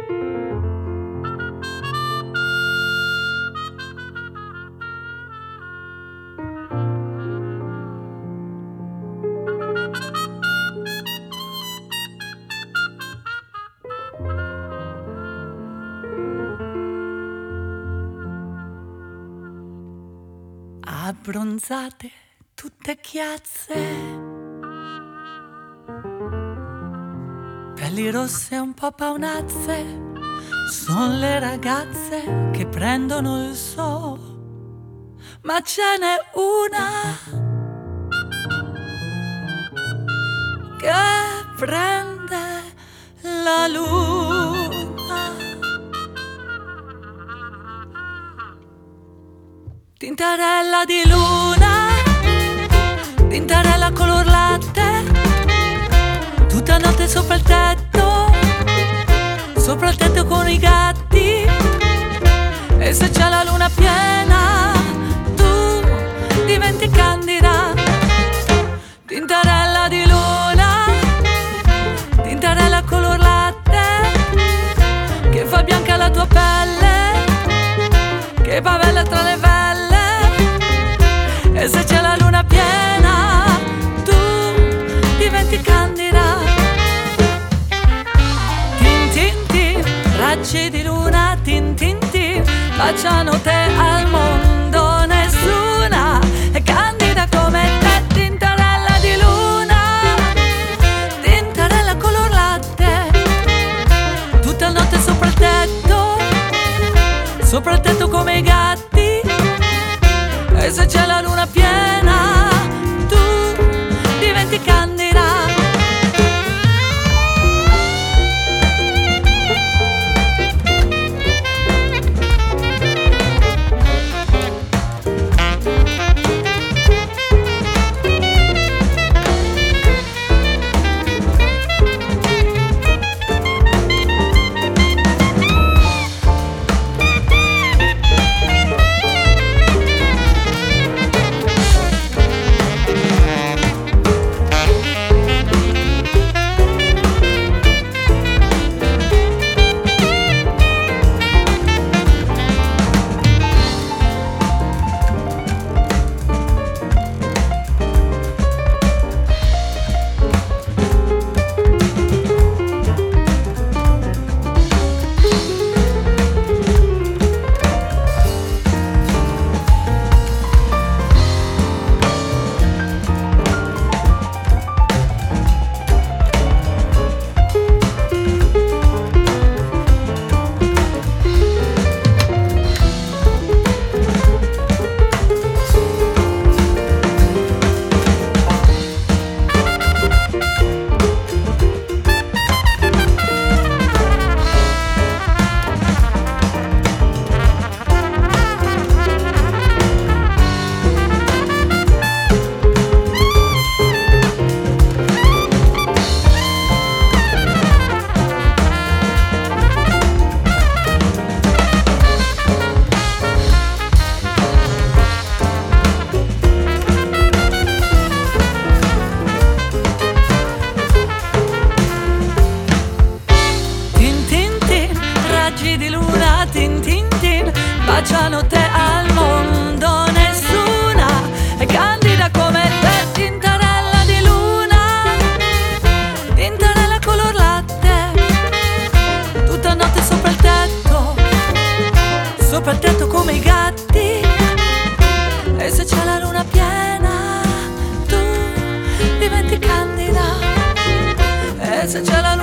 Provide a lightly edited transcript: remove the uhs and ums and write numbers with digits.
Abbronzate, tutte chiazze, pelli rosse un po' paonazze, sono le ragazze che prendono il so, ma ce n'è una che prende la luna. Tintarella di luna, tintarella color latte, tutta notte sopra il tetto con i gatti. E se c'è la luna piena, tu diventi candida. Tintarella di luna, tintarella color latte, che fa bianca la tua pelle, che bavella tra le velle. E se c'è la luna piena, tu diventi candida. Tin tin tin, raggi di luna, tin tin tin, baciano te al mondo, nessuna è candida come te. Tintarella di luna, tintarella color latte, tutta notte sopra il tetto come i gatti. E se c'è la luna piena, tu diventi candida. Baciano te al mondo, nessuna è candida come te. Tintarella di luna, tintarella color latte, tutta notte sopra il tetto come i gatti. E se c'è la luna piena, tu diventi candida. E se c'è la